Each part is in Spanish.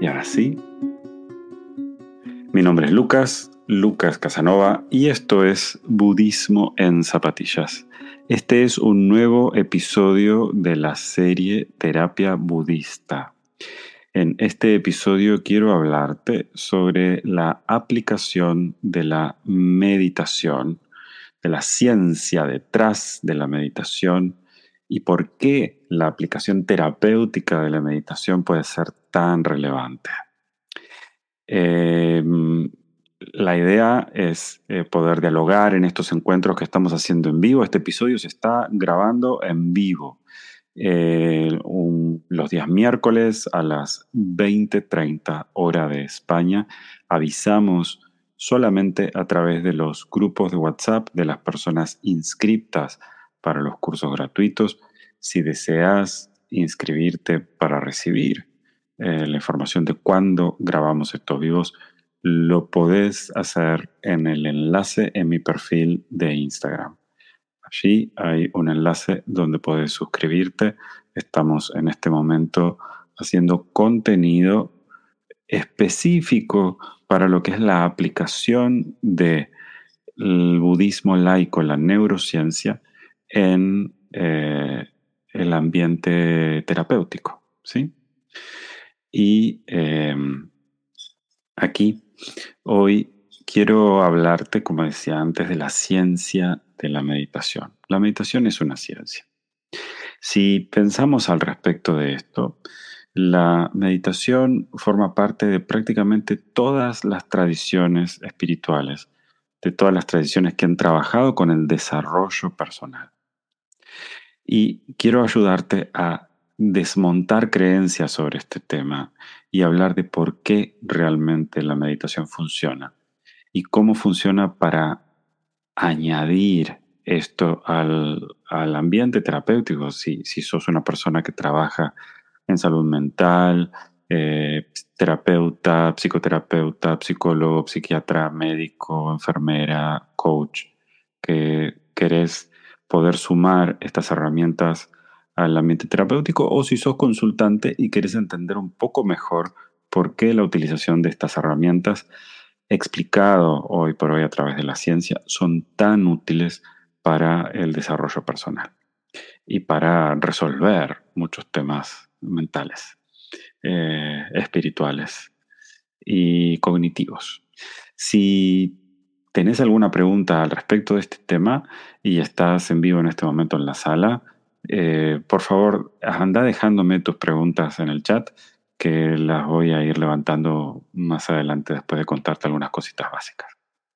Y ahora sí, mi nombre es Lucas Casanova, y esto es Budismo en Zapatillas. Este es un nuevo episodio de la serie Terapia Budista. En este episodio quiero hablarte sobre la aplicación de la meditación, de la ciencia detrás de la meditación y por qué la aplicación terapéutica de la meditación puede ser tan relevante. La idea es poder dialogar en estos encuentros que estamos haciendo en vivo. Este episodio se está grabando en vivo los días miércoles a las 20:30 hora de España. Avisamos solamente a través de los grupos de WhatsApp de las personas inscriptas para los cursos gratuitos. Si deseas inscribirte para recibir la información de cuándo grabamos estos vivos, lo podés hacer en el enlace en mi perfil de Instagram. Allí hay un enlace donde podés suscribirte. Estamos en este momento haciendo contenido específico para lo que es la aplicación del budismo laico, la neurociencia, en el ambiente terapéutico, ¿sí? Y aquí, hoy, quiero hablarte, como decía antes, de la ciencia de la meditación. La meditación es una ciencia. Si pensamos al respecto de esto, la meditación forma parte de prácticamente todas las tradiciones espirituales, de todas las tradiciones que han trabajado con el desarrollo personal. Y quiero ayudarte a desmontar creencias sobre este tema y hablar de por qué realmente la meditación funciona y cómo funciona para añadir esto al ambiente terapéutico. Si sos una persona que trabaja en salud mental, terapeuta, psicoterapeuta, psicólogo, psiquiatra, médico, enfermera, coach, que querés poder sumar estas herramientas al ambiente terapéutico, o si sos consultante y querés entender un poco mejor por qué la utilización de estas herramientas, explicado hoy por hoy a través de la ciencia, son tan útiles para el desarrollo personal y para resolver muchos temas mentales, espirituales y cognitivos. Si tenés alguna pregunta al respecto de este tema y estás en vivo en este momento en la sala, por favor, anda dejándome tus preguntas en el chat, que las voy a ir levantando más adelante después de contarte algunas cositas básicas.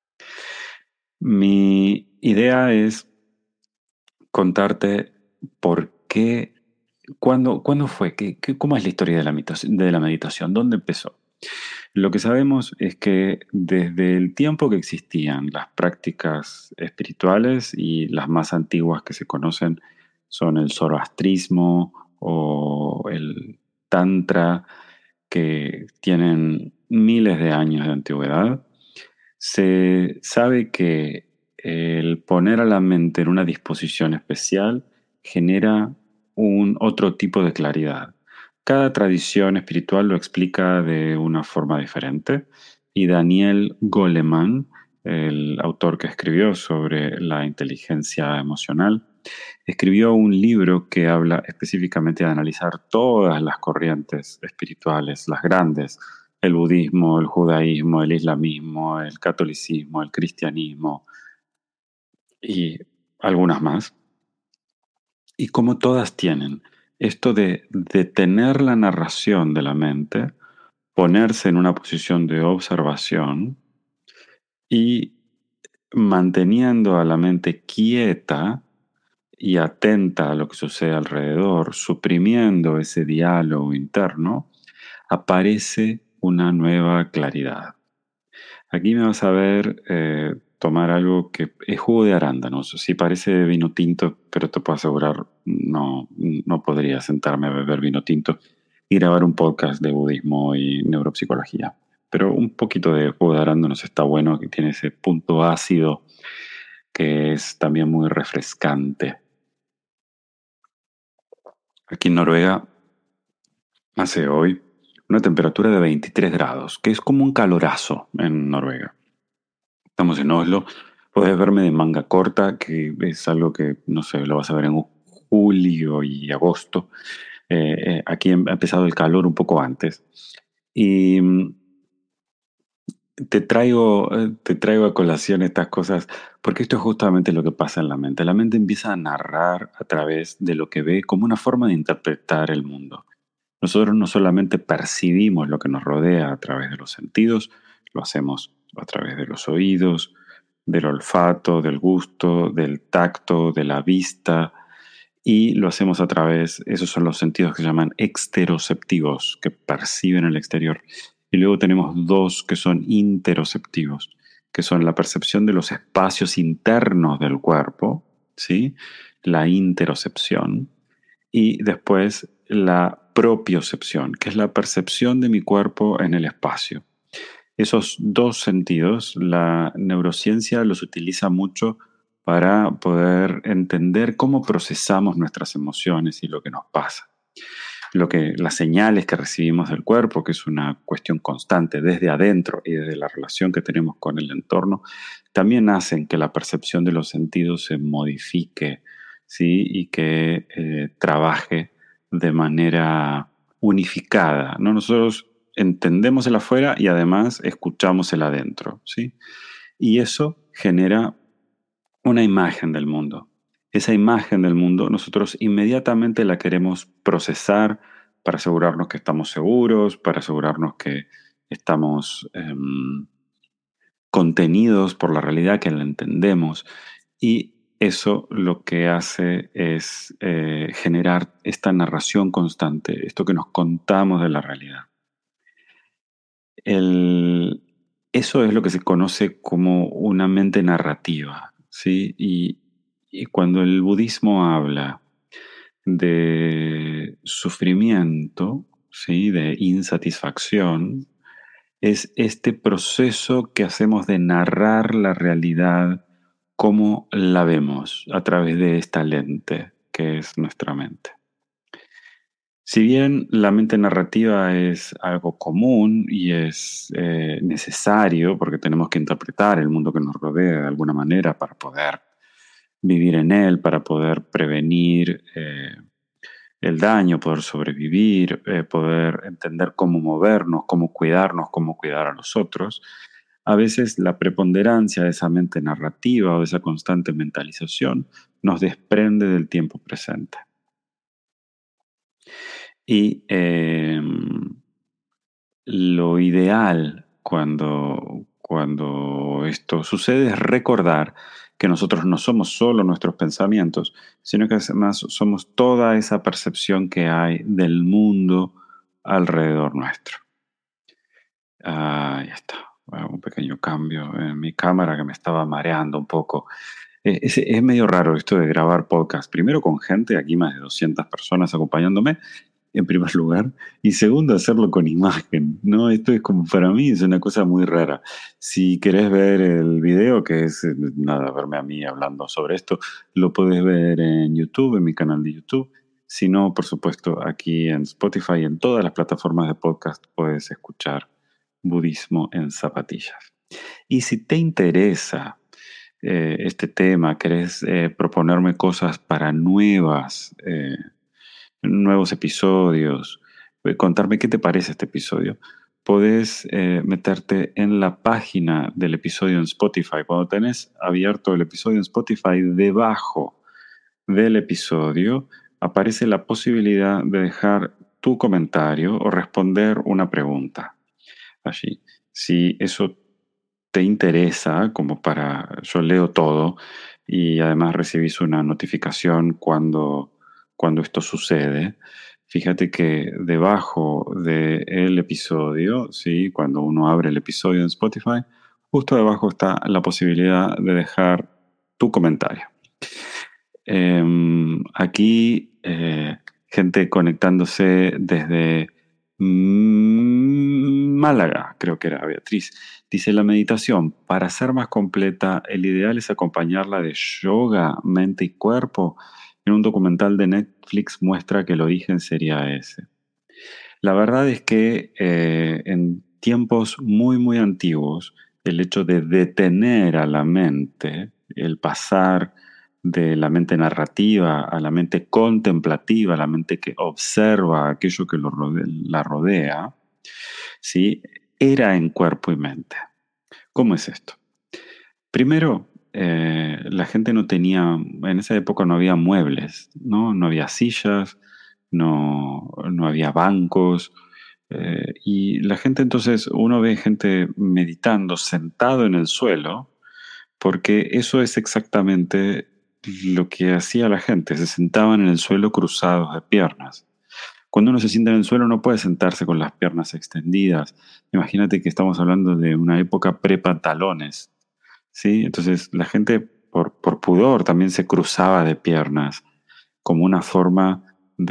Mi idea es contarte por qué, cuándo fue, cómo es la historia de la meditación, dónde empezó. Lo que sabemos es que desde el tiempo que existían las prácticas espirituales, y las más antiguas que se conocen son el zoroastrismo o el tantra, que tienen miles de años de antigüedad, se sabe que el poner a la mente en una disposición especial genera un otro tipo de claridad. Cada tradición espiritual lo explica de una forma diferente, y Daniel Goleman, el autor que escribió sobre la inteligencia emocional, escribió un libro que habla específicamente de analizar todas las corrientes espirituales, las grandes: el budismo, el judaísmo, el islamismo, el catolicismo, el cristianismo y algunas más. Y como todas tienen esto de detener la narración de la mente, ponerse en una posición de observación y, manteniendo a la mente quieta y atenta a lo que sucede alrededor, suprimiendo ese diálogo interno, aparece una nueva claridad. Aquí me vas a ver tomar algo que es jugo de arándanos. Sí, parece vino tinto, pero te puedo asegurar, no podría sentarme a beber vino tinto y grabar un podcast de budismo y neuropsicología. Pero un poquito de jugo de arándanos está bueno, que tiene ese punto ácido que es también muy refrescante. Aquí en Noruega hace hoy una temperatura de 23 grados, que es como un calorazo en Noruega. Estamos en Oslo, podés verme de manga corta, que es algo que, no sé, lo vas a ver en julio y agosto. Aquí ha empezado el calor un poco antes. Y te traigo a colación estas cosas, porque esto es justamente lo que pasa en la mente. La mente empieza a narrar a través de lo que ve como una forma de interpretar el mundo. Nosotros no solamente percibimos lo que nos rodea a través de los sentidos, lo hacemos a través de los oídos, del olfato, del gusto, del tacto, de la vista, y lo hacemos a través, esos son los sentidos que se llaman exteroceptivos, que perciben el exterior. Y luego tenemos dos que son interoceptivos, que son la percepción de los espacios internos del cuerpo, ¿sí? La interocepción. Y después la propiocepción, que es la percepción de mi cuerpo en el espacio. Esos dos sentidos, la neurociencia los utiliza mucho para poder entender cómo procesamos nuestras emociones y lo que nos pasa. Las señales que recibimos del cuerpo, que es una cuestión constante desde adentro y desde la relación que tenemos con el entorno, también hacen que la percepción de los sentidos se modifique, ¿sí? Y que trabaje de manera unificada, ¿no? Nosotros entendemos el afuera y además escuchamos el adentro, ¿sí? Y eso genera una imagen del mundo. Esa imagen del mundo nosotros inmediatamente la queremos procesar para asegurarnos que estamos seguros, para asegurarnos que estamos contenidos por la realidad, que la entendemos. Y eso lo que hace es generar esta narración constante, esto que nos contamos de la realidad. El- Eso es lo que se conoce como una mente narrativa, ¿sí? Y cuando el budismo habla de sufrimiento, ¿sí? De insatisfacción, es este proceso que hacemos de narrar la realidad como la vemos a través de esta lente que es nuestra mente. Si bien la mente narrativa es algo común y es necesario porque tenemos que interpretar el mundo que nos rodea de alguna manera para poder vivir en él, para poder prevenir el daño, poder sobrevivir, poder entender cómo movernos, cómo cuidarnos, cómo cuidar a los otros, a veces la preponderancia de esa mente narrativa o de esa constante mentalización nos desprende del tiempo presente. Y lo ideal cuando esto sucede es recordar que nosotros no somos solo nuestros pensamientos, sino que además somos toda esa percepción que hay del mundo alrededor nuestro. Ahí está. Hago un pequeño cambio en mi cámara que me estaba mareando un poco. Es medio raro esto de grabar podcast. Primero con gente, aquí más de 200 personas acompañándome, en primer lugar, y segundo, hacerlo con imagen, ¿no? Esto es como, para mí es una cosa muy rara. Si querés ver el video, que es, nada, verme a mí hablando sobre esto, lo podés ver en YouTube, en mi canal de YouTube. Si no, por supuesto, aquí en Spotify y en todas las plataformas de podcast puedes escuchar Budismo en Zapatillas. Y si te interesa este tema, querés proponerme cosas para nuevos episodios, contarme qué te parece este episodio, podés meterte en la página del episodio en Spotify. Cuando tenés abierto el episodio en Spotify, debajo del episodio aparece la posibilidad de dejar tu comentario o responder una pregunta allí. Si eso te interesa, como para, yo leo todo y además recibís una notificación cuando esto sucede. Fíjate que debajo del episodio, ¿sí? Cuando uno abre el episodio en Spotify, justo debajo está la posibilidad de dejar tu comentario. Aquí, gente conectándose desde Málaga, creo que era Beatriz. Dice, la meditación, para ser más completa, el ideal es acompañarla de yoga, mente y cuerpo. En un documental de Netflix muestra que el origen sería ese. La verdad es que en tiempos muy, muy antiguos, el hecho de detener a la mente, el pasar de la mente narrativa a la mente contemplativa, a la mente que observa aquello que la rodea, ¿sí? Era en cuerpo y mente. ¿Cómo es esto? Primero, la gente no tenía, en esa época no había muebles, ¿no? No había sillas, no había bancos, y la gente entonces, uno ve gente meditando sentado en el suelo, porque eso es exactamente lo que hacía la gente, se sentaban en el suelo cruzados de piernas. Cuando uno se sienta en el suelo no puede sentarse con las piernas extendidas. Imagínate que estamos hablando de una época pre-pantalones, ¿sí? Entonces la gente por pudor también se cruzaba de piernas como una forma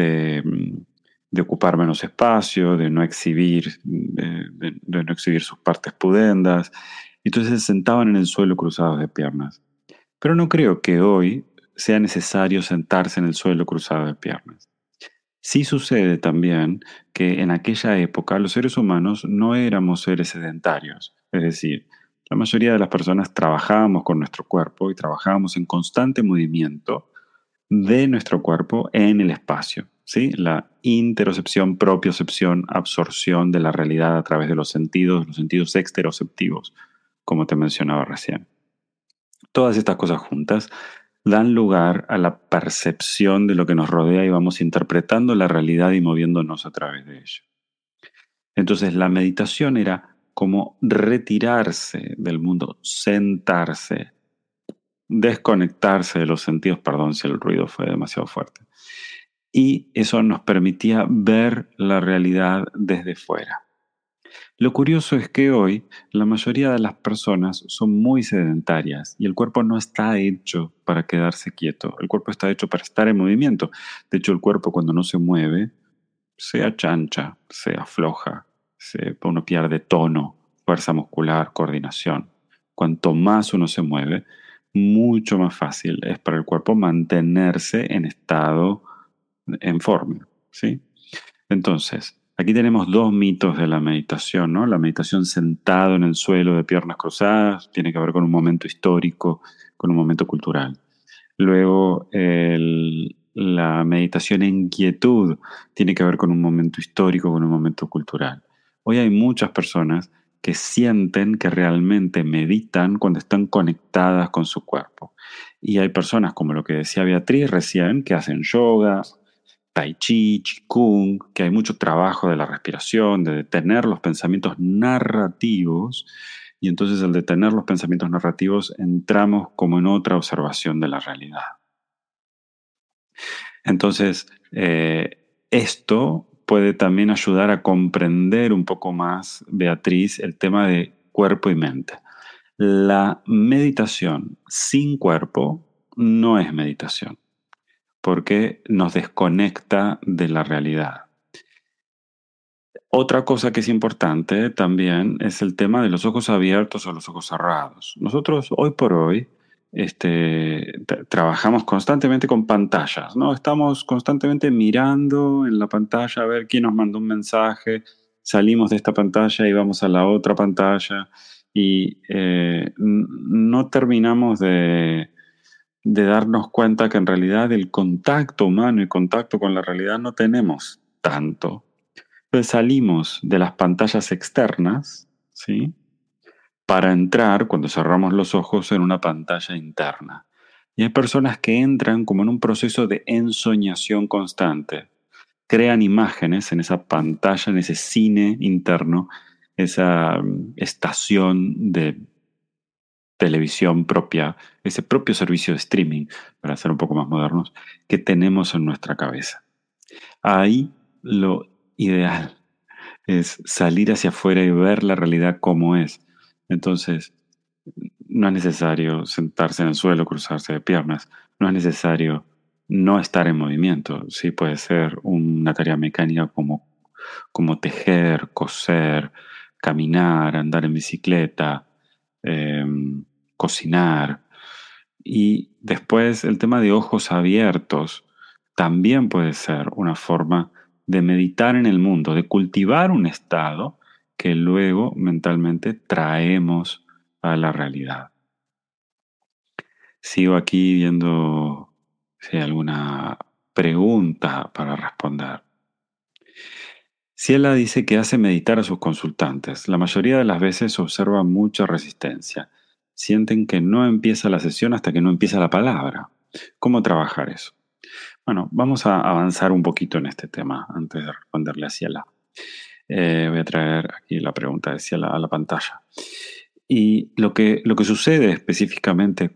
de ocupar menos espacio, de no exhibir, de no exhibir sus partes pudendas. Entonces se sentaban en el suelo cruzados de piernas. Pero no creo que hoy sea necesario sentarse en el suelo cruzado de piernas. Sí sucede también que en aquella época los seres humanos no éramos seres sedentarios, es decir, la mayoría de las personas trabajábamos con nuestro cuerpo y trabajábamos en constante movimiento de nuestro cuerpo en el espacio, ¿sí? La interocepción, propiocepción, absorción de la realidad a través de los sentidos exteroceptivos, como te mencionaba recién. Todas estas cosas juntas dan lugar a la percepción de lo que nos rodea y vamos interpretando la realidad y moviéndonos a través de ello. Entonces la meditación era como retirarse del mundo, sentarse, desconectarse de los sentidos, perdón si el ruido fue demasiado fuerte. Y eso nos permitía ver la realidad desde fuera. Lo curioso es que hoy la mayoría de las personas son muy sedentarias y el cuerpo no está hecho para quedarse quieto, el cuerpo está hecho para estar en movimiento. De hecho, el cuerpo cuando no se mueve se achancha, se afloja, uno pierde tono, fuerza muscular, coordinación. Cuanto más uno se mueve, mucho más fácil es para el cuerpo mantenerse en estado en forma, ¿sí? Entonces, aquí tenemos dos mitos de la meditación, ¿no? La meditación sentado en el suelo de piernas cruzadas tiene que ver con un momento histórico, con un momento cultural. Luego, la meditación en quietud tiene que ver con un momento histórico, con un momento cultural. Hoy hay muchas personas que sienten que realmente meditan cuando están conectadas con su cuerpo. Y hay personas, como lo que decía Beatriz recién, que hacen yoga, tai chi, qigong, que hay mucho trabajo de la respiración, de detener los pensamientos narrativos, y entonces al detener los pensamientos narrativos entramos como en otra observación de la realidad. Entonces, esto puede también ayudar a comprender un poco más, Beatriz, el tema de cuerpo y mente. La meditación sin cuerpo no es meditación, porque nos desconecta de la realidad. Otra cosa que es importante también es el tema de los ojos abiertos o los ojos cerrados. Nosotros hoy por hoy trabajamos constantemente con pantallas, ¿no? Estamos constantemente mirando en la pantalla a ver quién nos mandó un mensaje, salimos de esta pantalla y vamos a la otra pantalla y no terminamos de darnos cuenta que en realidad el contacto humano y contacto con la realidad no tenemos tanto. Entonces salimos de las pantallas externas, ¿sí? Para entrar, cuando cerramos los ojos, en una pantalla interna. Y hay personas que entran como en un proceso de ensoñación constante. Crean imágenes en esa pantalla, en ese cine interno, esa estación de televisión propia, ese propio servicio de streaming, para ser un poco más modernos, que tenemos en nuestra cabeza. Ahí lo ideal es salir hacia afuera y ver la realidad como es. Entonces, no es necesario sentarse en el suelo, cruzarse de piernas, no es necesario no estar en movimiento. Sí puede ser una tarea mecánica como tejer, coser, caminar, andar en bicicleta, cocinar. Y después el tema de ojos abiertos también puede ser una forma de meditar en el mundo, de cultivar un estado que luego mentalmente traemos a la realidad. Sigo aquí viendo si hay alguna pregunta para responder. Ciela dice que hace meditar a sus consultantes. La mayoría de las veces observa mucha resistencia. Sienten que no empieza la sesión hasta que no empieza la palabra. ¿Cómo trabajar eso? Bueno, vamos a avanzar un poquito en este tema antes de responderle a Ciela. Voy a traer aquí la pregunta de Ciela a la pantalla. Y lo que sucede específicamente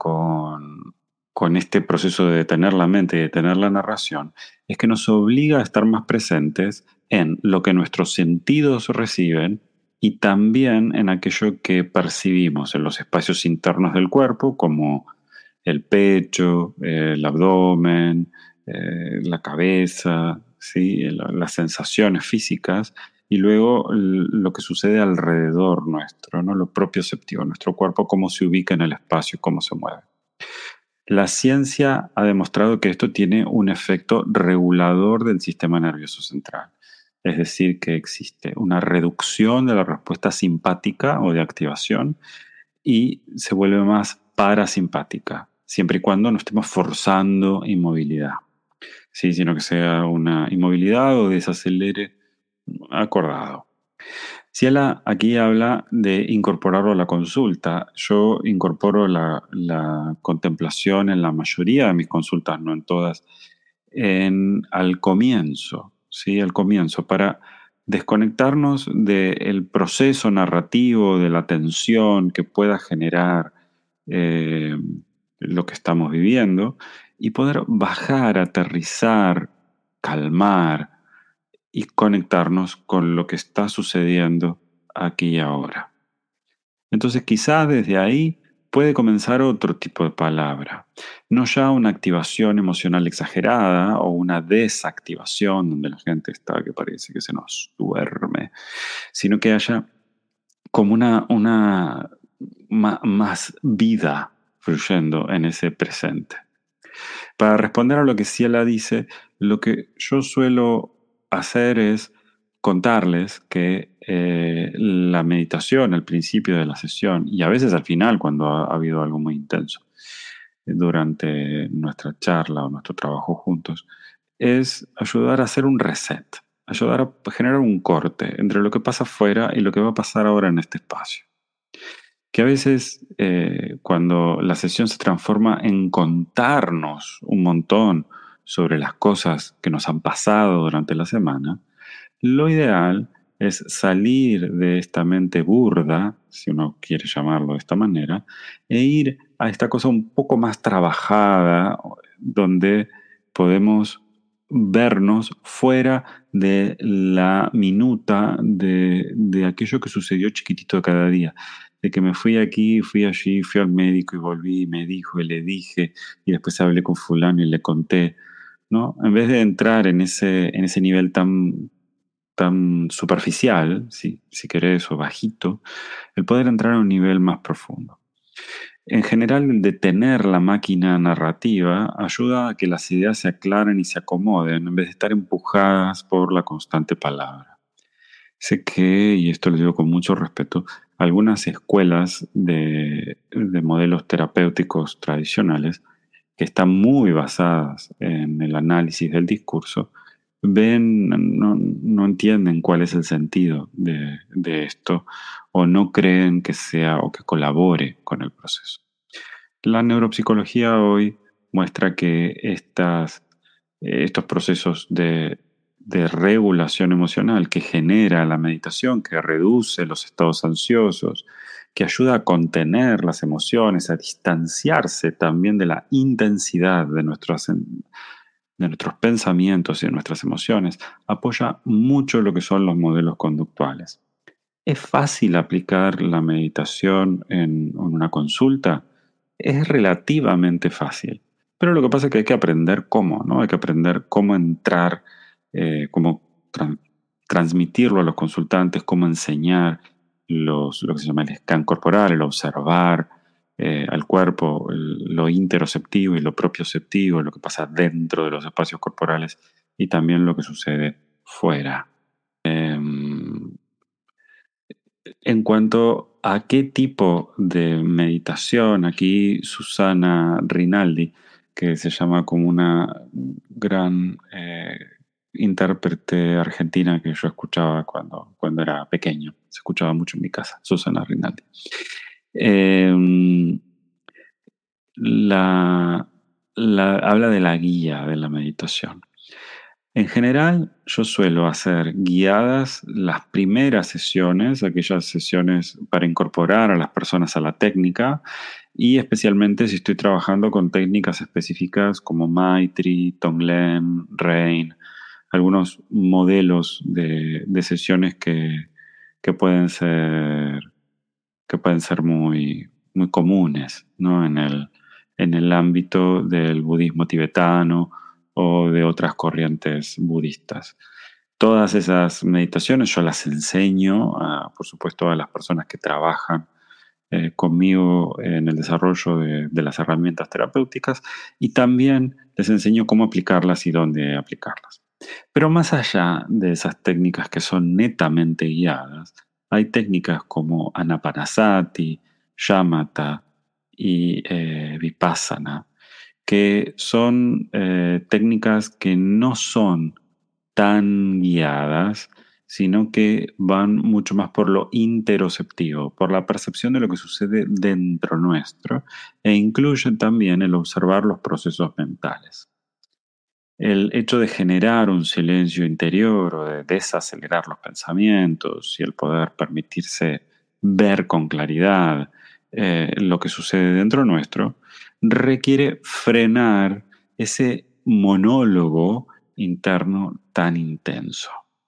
con este proceso de detener la mente y detener la narración es que nos obliga a estar más presentes en lo que nuestros sentidos reciben y también en aquello que percibimos en los espacios internos del cuerpo, como el pecho, el abdomen, la cabeza, ¿sí? Las sensaciones físicas y luego lo que sucede alrededor nuestro, ¿no? Lo propioceptivo, nuestro cuerpo, cómo se ubica en el espacio, cómo se mueve. La ciencia ha demostrado que esto tiene un efecto regulador del sistema nervioso central, es decir, que existe una reducción de la respuesta simpática o de activación y se vuelve más parasimpática, siempre y cuando no estemos forzando inmovilidad, ¿sí? Sino que sea una inmovilidad o desacelere acordado. Ciela aquí habla de incorporarlo a la consulta. Yo incorporo la contemplación en la mayoría de mis consultas, no en todas, al comienzo, ¿sí? Al comienzo, para desconectarnos del proceso narrativo, de la tensión que pueda generar eh, lo que estamos viviendo y poder bajar, aterrizar, calmar y conectarnos con lo que está sucediendo aquí y ahora. Entonces quizá desde ahí puede comenzar otro tipo de palabra, no ya una activación emocional exagerada o una desactivación donde la gente está que parece que se nos duerme, sino que haya como una más vida fluyendo en ese presente. Para responder a lo que Ciela dice, lo que yo suelo hacer es contarles que la meditación al principio de la sesión y a veces al final cuando ha habido algo muy intenso durante nuestra charla o nuestro trabajo juntos, es ayudar a hacer un reset, ayudar a generar un corte entre lo que pasa afuera y lo que va a pasar ahora en este espacio. Que a veces cuando la sesión se transforma en contarnos un montón sobre las cosas que nos han pasado durante la semana, lo ideal es salir de esta mente burda, si uno quiere llamarlo de esta manera, e ir a esta cosa un poco más trabajada, donde podemos vernos fuera de la minuta de aquello que sucedió chiquitito cada día. De que me fui aquí, fui allí, fui al médico y volví, y me dijo y le dije, y después hablé con fulano y le conté, ¿no? En vez de entrar en ese nivel tan superficial, si querés, o bajito, el poder entrar a un nivel más profundo. En general, el detener la máquina narrativa ayuda a que las ideas se aclaren y se acomoden en vez de estar empujadas por la constante palabra. Sé que, y esto lo digo con mucho respeto, algunas escuelas de modelos terapéuticos tradicionales que están muy basadas en el análisis del discurso, no entienden cuál es el sentido de esto o no creen que sea o que colabore con el proceso. La neuropsicología hoy muestra que estos procesos de regulación emocional que genera la meditación, que reduce los estados ansiosos, que ayuda a contener las emociones, a distanciarse también de la intensidad de nuestros pensamientos y de nuestras emociones, apoya mucho lo que son los modelos conductuales. ¿Es fácil aplicar la meditación en una consulta? Es relativamente fácil, pero lo que pasa es que hay que aprender cómo, ¿no? Hay que aprender cómo entrar, cómo transmitirlo a los consultantes, cómo enseñar lo que se llama el scan corporal, el observar al cuerpo, lo interoceptivo y lo propioceptivo, lo que pasa dentro de los espacios corporales y también lo que sucede fuera. En cuanto a qué tipo de meditación, aquí Susana Rinaldi, que se llama como una gran intérprete argentina que yo escuchaba cuando era pequeño, se escuchaba mucho en mi casa, Susana Rinaldi. Eh, la, habla de la guía de la meditación. En general, yo suelo hacer guiadas las primeras sesiones, aquellas sesiones para incorporar a las personas a la técnica, y especialmente si estoy trabajando con técnicas específicas como Maitri, Tonglen, Rain, algunos modelos de sesiones que pueden ser, que pueden ser muy, muy comunes, ¿no? En el ámbito del budismo tibetano o de otras corrientes budistas. Todas esas meditaciones yo las enseño, por supuesto, a las personas que trabajan conmigo en el desarrollo de las herramientas terapéuticas, y también les enseño cómo aplicarlas y dónde aplicarlas. Pero más allá de esas técnicas que son netamente guiadas, hay técnicas como Anapanasati, Shamatha y Vipassana, que son técnicas que no son tan guiadas, sino que van mucho más por lo interoceptivo, por la percepción de lo que sucede dentro nuestro, e incluyen también el observar los procesos mentales. El hecho de generar un silencio interior o de desacelerar los pensamientos y el poder permitirse ver con claridad lo que sucede dentro nuestro, requiere frenar ese monólogo interno tan intenso.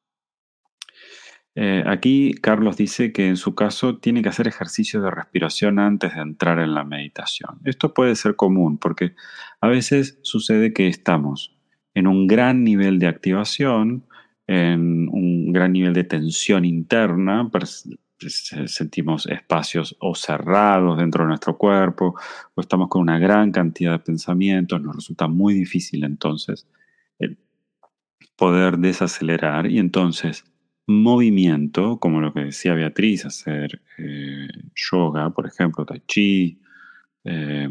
Aquí Carlos dice que en su caso tiene que hacer ejercicios de respiración antes de entrar en la meditación. Esto puede ser común porque a veces sucede que estamos en un gran nivel de activación, en un gran nivel de tensión interna, sentimos espacios o cerrados dentro de nuestro cuerpo, o estamos con una gran cantidad de pensamientos, nos resulta muy difícil entonces el poder desacelerar, y entonces movimiento, como lo que decía Beatriz, hacer yoga, por ejemplo, tai chi, eh,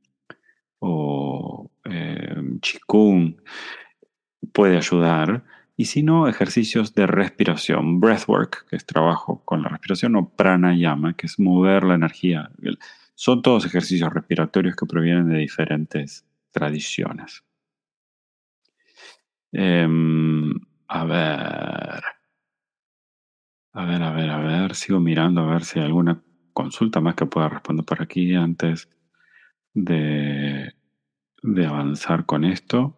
o qigong, puede ayudar. Y si no, ejercicios de respiración, breathwork, que es trabajo con la respiración, o pranayama, que es mover la energía. Son todos ejercicios respiratorios que provienen de diferentes tradiciones. A ver. A ver, sigo mirando a ver si hay alguna consulta más que pueda responder por aquí antes de, de avanzar con esto.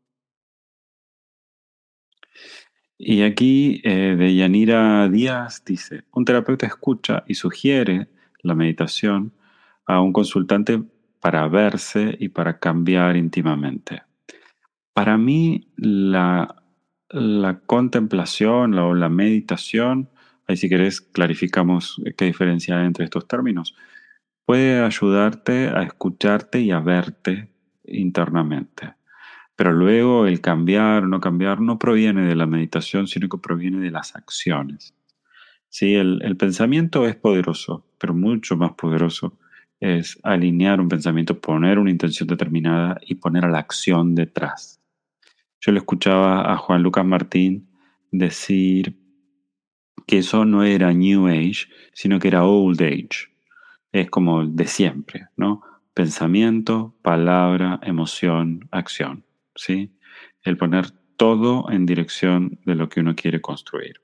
Y aquí de Yanira Díaz dice, un terapeuta escucha y sugiere la meditación a un consultante para verse y para cambiar íntimamente. Para mí, la contemplación o la meditación, ahí si querés clarificamos qué diferencia hay entre estos términos, puede ayudarte a escucharte y a verte internamente. Pero luego el cambiar o no cambiar no proviene de la meditación, sino que proviene de las acciones. Sí, el pensamiento es poderoso, pero mucho más poderoso es alinear un pensamiento, poner una intención determinada y poner a la acción detrás. Yo le escuchaba a Juan Lucas Martín decir que eso no era New Age, sino que era Old Age. Es como de siempre, ¿no? Pensamiento, palabra, emoción, acción, ¿sí? El poner todo en dirección de lo que uno quiere construir.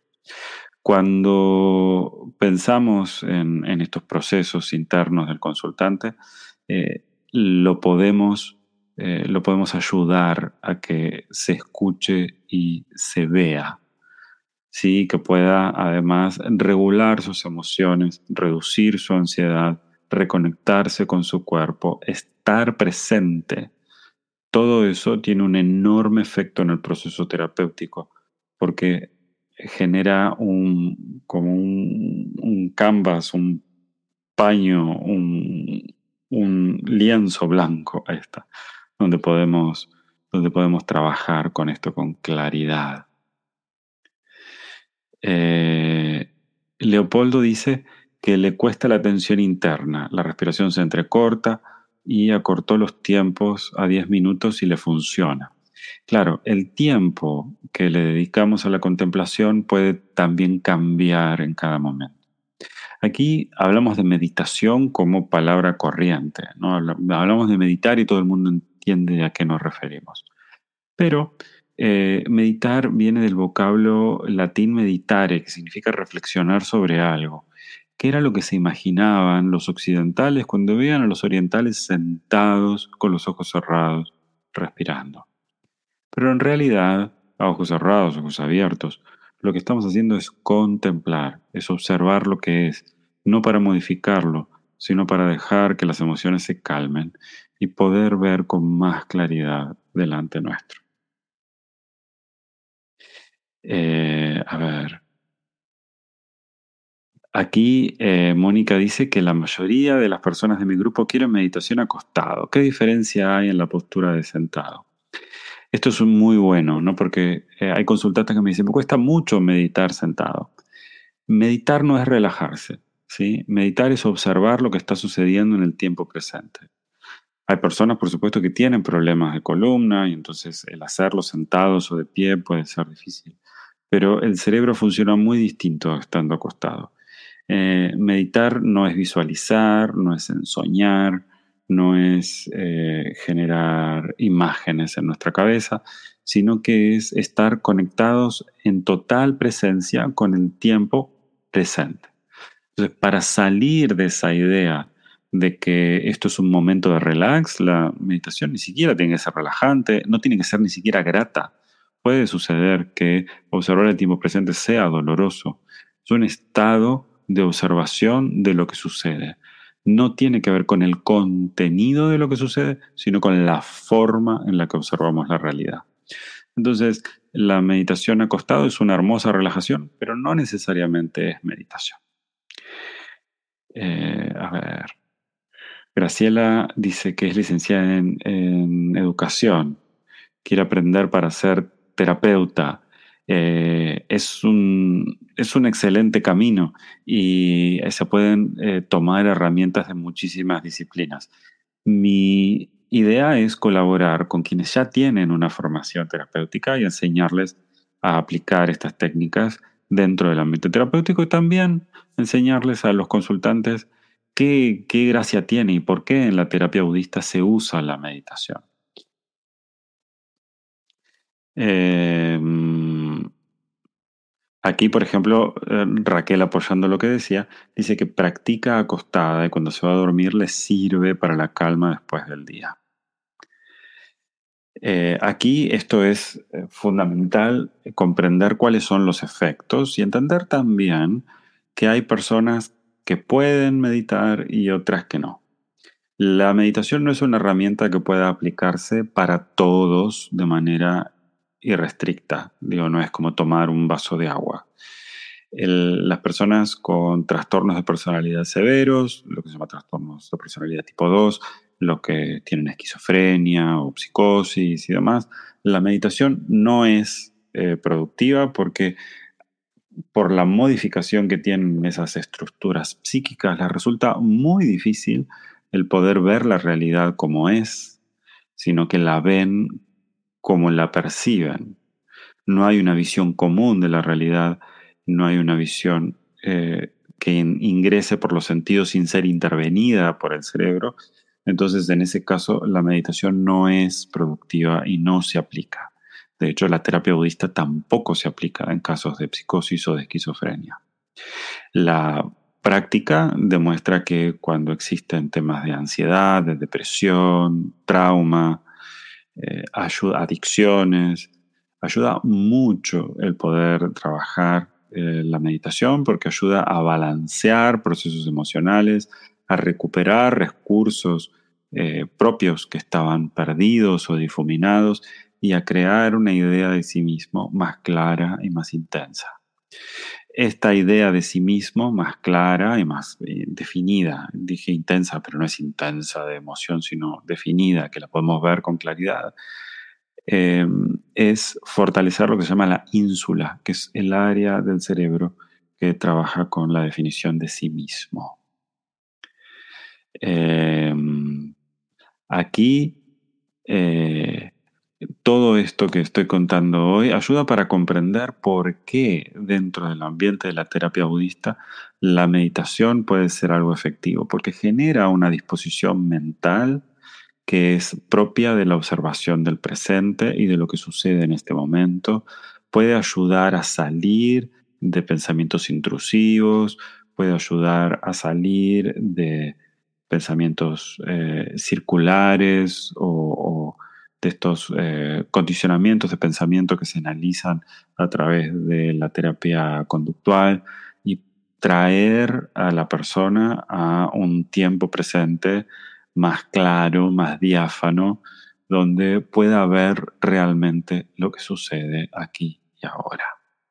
Cuando pensamos en estos procesos internos del consultante, eh, lo podemos, lo podemos ayudar a que se escuche y se vea, ¿sí? Que pueda además regular sus emociones, reducir su ansiedad, reconectarse con su cuerpo, estar presente. Todo eso tiene un enorme efecto en el proceso terapéutico porque genera como un canvas, un paño, un lienzo blanco, ahí está, donde podemos trabajar con esto con claridad. Eh, Leopoldo dice que le cuesta la tensión interna, la respiración se entrecorta y acortó los tiempos a 10 minutos y le funciona. Claro, el tiempo que le dedicamos a la contemplación puede también cambiar en cada momento. Aquí hablamos de meditación como palabra corriente, ¿no? Hablamos de meditar y todo el mundo entiende a qué nos referimos. Pero meditar viene del vocablo latín meditare, que significa reflexionar sobre algo, que era lo que se imaginaban los occidentales cuando veían a los orientales sentados con los ojos cerrados, respirando. Pero en realidad, a ojos cerrados, ojos abiertos, lo que estamos haciendo es contemplar, es observar lo que es, no para modificarlo, sino para dejar que las emociones se calmen y poder ver con más claridad delante nuestro. A ver, aquí Mónica dice que la mayoría de las personas de mi grupo quieren meditación acostado. ¿Qué diferencia hay en la postura de sentado? Esto es muy bueno, ¿no? Porque hay consultantes que me dicen, me cuesta mucho meditar sentado. Meditar no es relajarse, ¿sí? Meditar es observar lo que está sucediendo en el tiempo presente. Hay personas, por supuesto, que tienen problemas de columna y entonces el hacerlo sentados o de pie puede ser difícil. Pero el cerebro funciona muy distinto estando acostado. Meditar no es visualizar, no es ensoñar, no es generar imágenes en nuestra cabeza, sino que es estar conectados en total presencia con el tiempo presente. Entonces, para salir de esa idea de que esto es un momento de relax, la meditación ni siquiera tiene que ser relajante, no tiene que ser ni siquiera grata. Puede suceder que observar el tiempo presente sea doloroso. Es un estado de observación de lo que sucede. No tiene que ver con el contenido de lo que sucede, sino con la forma en la que observamos la realidad. Entonces, la meditación acostado es una hermosa relajación, pero no necesariamente es meditación. A ver, Graciela dice que es licenciada en educación, quiere aprender para ser terapeuta. Es un excelente camino y se pueden tomar herramientas de muchísimas disciplinas. Mi idea es colaborar con quienes ya tienen una formación terapéutica y enseñarles a aplicar estas técnicas dentro del ámbito terapéutico y también enseñarles a los consultantes qué gracia tiene y por qué en la terapia budista se usa la meditación. Eh, Aquí, por ejemplo, Raquel, apoyando lo que decía, dice que practica acostada y cuando se va a dormir le sirve para la calma después del día. Aquí esto es fundamental, comprender cuáles son los efectos y entender también que hay personas que pueden meditar y otras que no. La meditación no es una herramienta que pueda aplicarse para todos de manera irrestricta. Digo, no es como tomar un vaso de agua. Las personas con trastornos de personalidad severos, lo que se llama trastornos de personalidad tipo 2, los que tienen esquizofrenia o psicosis y demás, la meditación no es productiva porque por la modificación que tienen esas estructuras psíquicas, les resulta muy difícil el poder ver la realidad como es, sino que la ven como la perciben. No hay una visión común de la realidad, no hay una visión que ingrese por los sentidos sin ser intervenida por el cerebro. Entonces, en ese caso, la meditación no es productiva y no se aplica. De hecho, la terapia budista tampoco se aplica en casos de psicosis o de esquizofrenia. La práctica demuestra que cuando existen temas de ansiedad, de depresión, trauma, adicciones, ayuda mucho el poder trabajar la meditación porque ayuda a balancear procesos emocionales, a recuperar recursos propios que estaban perdidos o difuminados y a crear una idea de sí mismo más clara y más intensa. Esta idea de sí mismo más clara y más definida, dije intensa, pero no es intensa de emoción, sino definida, que la podemos ver con claridad, eh, es fortalecer lo que se llama la ínsula, que es el área del cerebro que trabaja con la definición de sí mismo. Eh, Aquí, eh, todo esto que estoy contando hoy ayuda para comprender por qué dentro del ambiente de la terapia budista la meditación puede ser algo efectivo, porque genera una disposición mental que es propia de la observación del presente y de lo que sucede en este momento. Puede ayudar a salir de pensamientos intrusivos, puede ayudar a salir de pensamientos circulares o de estos condicionamientos de pensamiento que se analizan a través de la terapia conductual y traer a la persona a un tiempo presente más claro, más diáfano, donde pueda ver realmente lo que sucede aquí y ahora.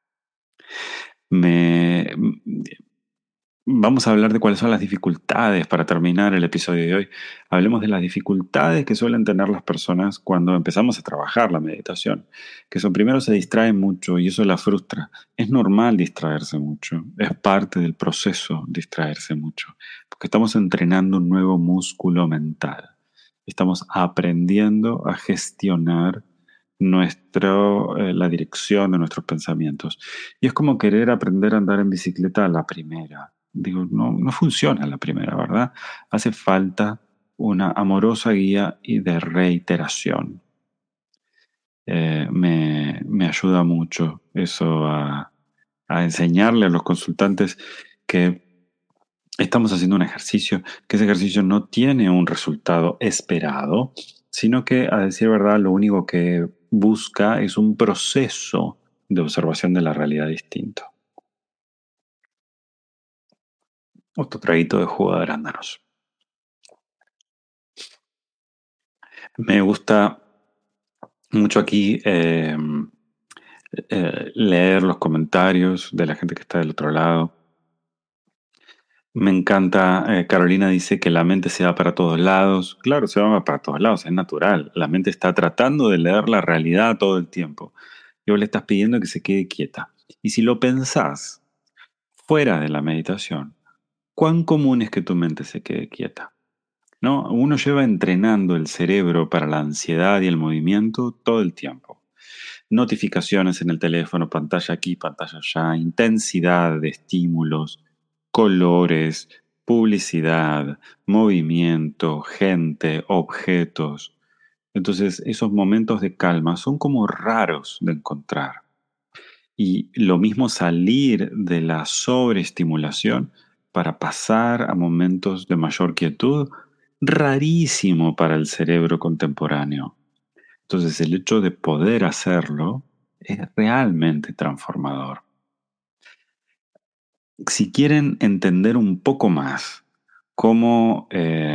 Me, Vamos a hablar de cuáles son las dificultades para terminar el episodio de hoy. Hablemos de las dificultades que suelen tener las personas cuando empezamos a trabajar la meditación, que son primero se distraen mucho y eso la frustra. Es normal distraerse mucho, es parte del proceso distraerse mucho, porque estamos entrenando un nuevo músculo mental. Estamos aprendiendo a gestionar la dirección de nuestros pensamientos. Y es como querer aprender a andar en bicicleta a la primera. Digo, no, no funciona a la primera, ¿verdad? Hace falta una amorosa guía y de reiteración. Me ayuda mucho eso a enseñarle a los consultantes que estamos haciendo un ejercicio, que ese ejercicio no tiene un resultado esperado, sino que, a decir verdad, lo único que busca es un proceso de observación de la realidad distinto. Otro traguito de jugo de arándanos. Me gusta mucho aquí leer los comentarios de la gente que está del otro lado. Me encanta, Carolina dice que la mente se va para todos lados. Claro, se va para todos lados, es natural. La mente está tratando de leer la realidad todo el tiempo. Y vos le estás pidiendo que se quede quieta. Y si lo pensás fuera de la meditación, ¿cuán común es que tu mente se quede quieta? ¿No? Uno lleva entrenando el cerebro para la ansiedad y el movimiento todo el tiempo. Notificaciones en el teléfono, pantalla aquí, pantalla allá, intensidad de estímulos, colores, publicidad, movimiento, gente, objetos. Entonces, esos momentos de calma son como raros de encontrar. Y lo mismo salir de la sobreestimulación para pasar a momentos de mayor quietud, rarísimo para el cerebro contemporáneo. Entonces el hecho de poder hacerlo es realmente transformador. Si quieren entender un poco más cómo,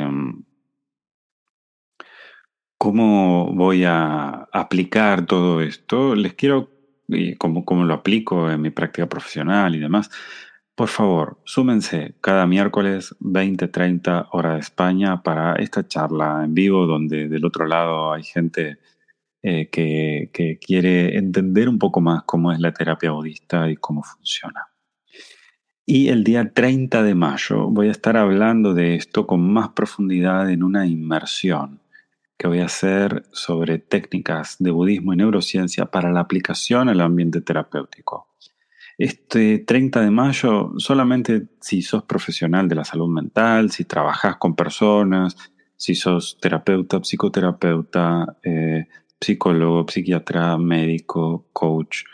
cómo voy a aplicar todo esto, les quiero, y cómo lo aplico en mi práctica profesional y demás, por favor, súmense cada miércoles 20:30 hora de España para esta charla en vivo donde del otro lado hay gente que quiere entender un poco más cómo es la terapia budista y cómo funciona. Y el día 30 de mayo voy a estar hablando de esto con más profundidad en una inmersión que voy a hacer sobre técnicas de budismo y neurociencia para la aplicación al ambiente terapéutico. Este 30 de mayo, solamente si sos profesional de la salud mental, si trabajás con personas, si sos terapeuta, psicoterapeuta, psicólogo, psiquiatra, médico, coach,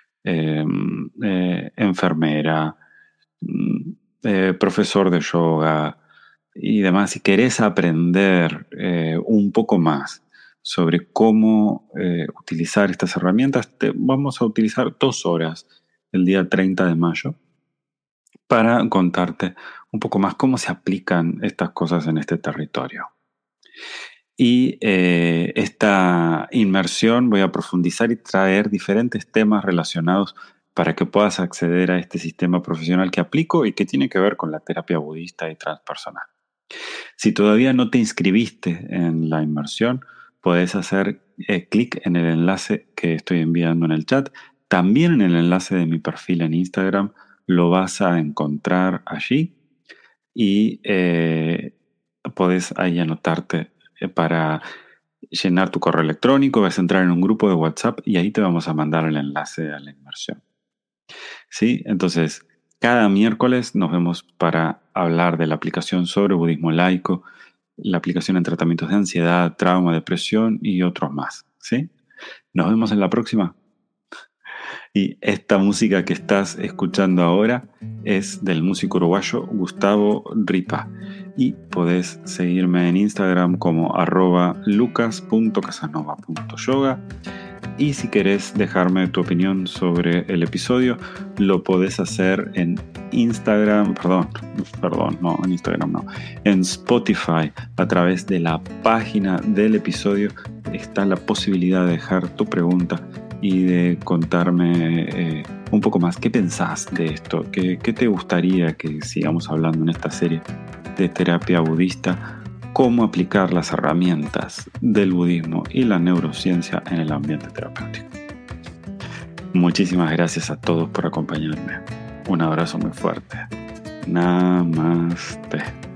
enfermera, mm, profesor de yoga y demás, si querés aprender un poco más sobre cómo utilizar estas herramientas, vamos a utilizar 2 horas el día 30 de mayo para contarte un poco más cómo se aplican estas cosas en este territorio. Y esta inmersión voy a profundizar y traer diferentes temas relacionados para que puedas acceder a este sistema profesional que aplico y que tiene que ver con la terapia budista y transpersonal. Si todavía no te inscribiste en la inmersión, podés hacer clic en el enlace que estoy enviando en el chat. También en el enlace de mi perfil en Instagram lo vas a encontrar allí y podés ahí anotarte para llenar tu correo electrónico, vas a entrar en un grupo de WhatsApp y ahí te vamos a mandar el enlace a la inmersión. ¿Sí? Entonces, cada miércoles nos vemos para hablar de la aplicación sobre budismo laico, la aplicación en tratamientos de ansiedad, trauma, depresión y otros más. ¿Sí? Nos vemos en la próxima. Y esta música que estás escuchando ahora es del músico uruguayo Gustavo Ripa. Y podés seguirme en Instagram como @lucas.casanova.yoga. Y si querés dejarme tu opinión sobre el episodio, lo podés hacer en Instagram, en Spotify, a través de la página del episodio está la posibilidad de dejar tu pregunta y de contarme un poco más qué pensás de esto, qué te gustaría que sigamos hablando en esta serie de terapia budista, cómo aplicar las herramientas del budismo y la neurociencia en el ambiente terapéutico. Muchísimas gracias a todos por acompañarme. Un abrazo muy fuerte. Namaste.